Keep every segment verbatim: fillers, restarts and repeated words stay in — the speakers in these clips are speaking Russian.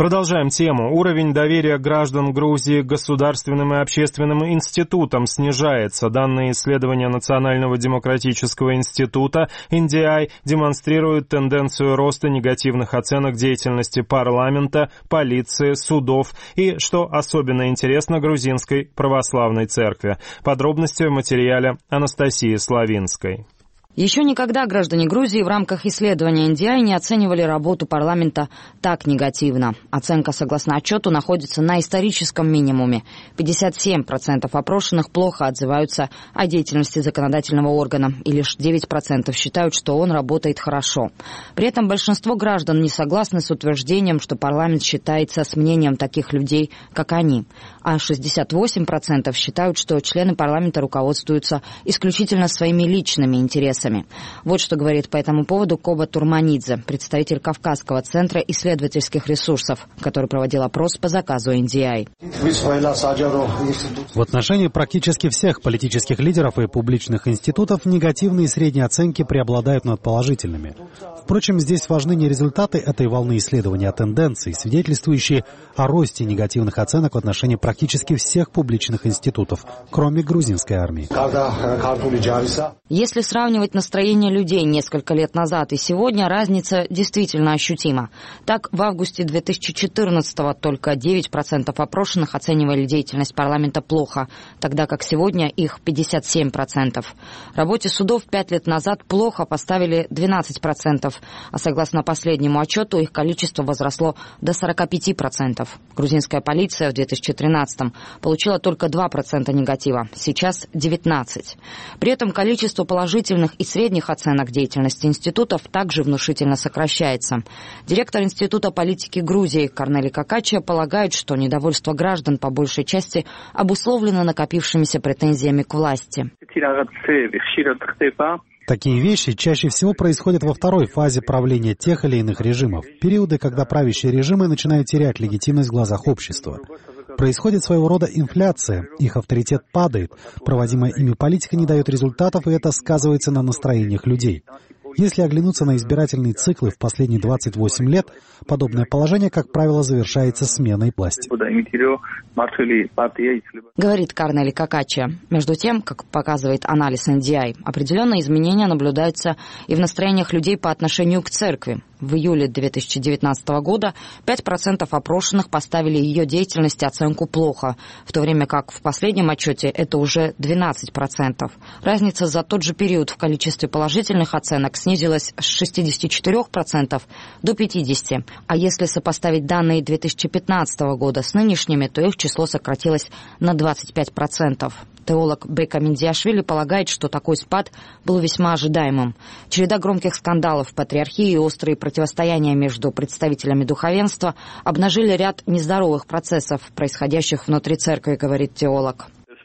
Продолжаем тему. Уровень доверия граждан Грузии к государственным и общественным институтам снижается. Данные исследования Национального демократического института эн ди ай демонстрируют тенденцию роста негативных оценок деятельности парламента, полиции, судов и, что особенно интересно, грузинской православной церкви. Подробности в материале Анастасии Славинской. Еще никогда граждане Грузии в рамках исследования эн ди ай не оценивали работу парламента так негативно. Оценка, согласно отчету, находится на историческом минимуме. пятьдесят семь процентов опрошенных плохо отзываются о деятельности законодательного органа, и лишь девять процентов считают, что он работает хорошо. При этом большинство граждан не согласны с утверждением, что парламент считается с мнением таких людей, как они. А шестьдесят восемь процентов считают, что члены парламента руководствуются исключительно своими личными интересами. Вот что говорит по этому поводу Коба Турманидзе, представитель Кавказского центра исследовательских ресурсов, который проводил опрос по заказу эн ди ай. В отношении практически всех политических лидеров и публичных институтов негативные средние оценки преобладают над положительными. Впрочем, здесь важны не результаты этой волны исследования, а тенденции, свидетельствующие о росте негативных оценок в отношении практически всех публичных институтов, кроме грузинской армии. Если сравнивать настроение людей несколько лет назад и сегодня, разница действительно ощутима. Так, в августе две тысячи четырнадцатого только девять процентов опрошенных оценивали деятельность парламента плохо, тогда как сегодня их пятьдесят семь процентов. Работе судов пять лет назад плохо поставили двенадцать процентов, а согласно последнему отчету их количество возросло до сорок пять процентов. Грузинская полиция в две тысячи тринадцатом получила только два процента негатива, сейчас девятнадцать процентов. При этом количество положительных и средних оценок деятельности институтов также внушительно сокращается. Директор Института политики Грузии Корнели Какачия полагает, что недовольство граждан по большей части обусловлено накопившимися претензиями к власти. Такие вещи чаще всего происходят во второй фазе правления тех или иных режимов, периоды, когда правящие режимы начинают терять легитимность в глазах общества. Происходит своего рода инфляция, их авторитет падает, проводимая ими политика не дает результатов, и это сказывается на настроениях людей. Если оглянуться на избирательные циклы в последние двадцать восемь лет, подобное положение, как правило, завершается сменой власти. Говорит Корнели Какачия. Между тем, как показывает анализ эн ди ай, определенные изменения наблюдаются и в настроениях людей по отношению к церкви. В июле две тысячи девятнадцатого года пять процентов опрошенных поставили ее деятельности оценку плохо, в то время как в последнем отчете это уже двенадцать процентов. Разница за тот же период в количестве положительных оценок снизилась с шестидесяти четырёх процентов до пятидесяти процентов. А если сопоставить данные две тысячи пятнадцатого года с нынешними, то их число сократилось на двадцать пять процентов. Теолог Бека Миндиашвили полагает, что такой спад был весьма ожидаемым. Череда громких скандалов в патриархии и острые противостояния между представителями духовенства обнажили ряд нездоровых процессов, происходящих внутри церкви, говорит теолог.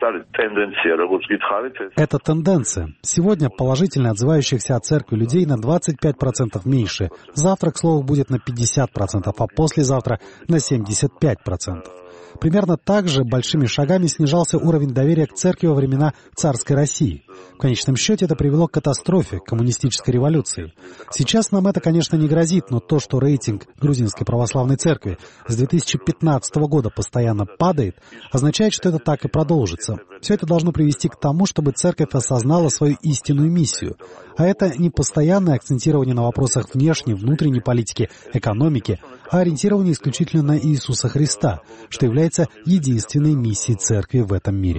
Это тенденция. Сегодня положительно отзывающихся о церкви людей на двадцать пять процентов меньше. Завтра, к слову, будет на пятьдесят процентов, а послезавтра на семьдесят пять процентов. Примерно так же большими шагами снижался уровень доверия к церкви во времена царской России. В конечном счете это привело к катастрофе, к коммунистической революции. Сейчас нам это, конечно, не грозит, но то, что рейтинг грузинской православной церкви с две тысячи пятнадцатого года постоянно падает, означает, что это так и продолжится. Все это должно привести к тому, чтобы церковь осознала свою истинную миссию. А это не постоянное акцентирование на вопросах внешней, внутренней политики, экономики, а ориентирование исключительно на Иисуса Христа, что является единственной миссией церкви в этом мире.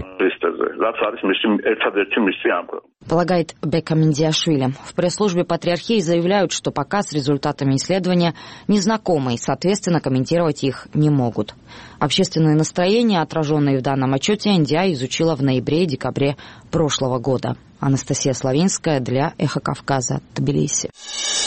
Полагает Бека Миндиашвили. В пресс-службе патриархии заявляют, что пока с результатами исследования не знакомы и, соответственно, комментировать их не могут. Общественные настроения, отраженные в данном отчете, эн ди ай изучила в ноябре и декабре прошлого года. Анастасия Славинская для Эхо Кавказа, Тбилиси.